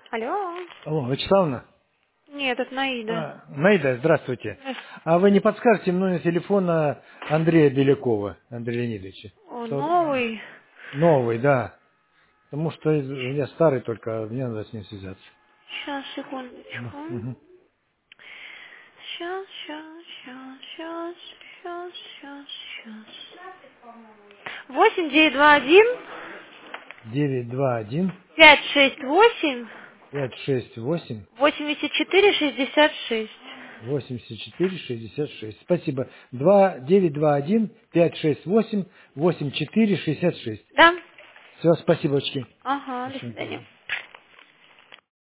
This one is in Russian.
Алло. Алло, Вячеславовна? Нет, это Наида. Наида, здравствуйте. А вы не подскажете номер телефона Андрея Белякова, Андрея Леонидовича? О, Что- новый. Новый, да. Потому что у меня старый только, мне надо с ним связаться. Сейчас, секундочку. Мгм. Сейчас. 8921 921 568 568 8466. 8466. Спасибо. 921 568 8466. Да? Все, спасибо, очки. Ага, до Спасибо. свидания.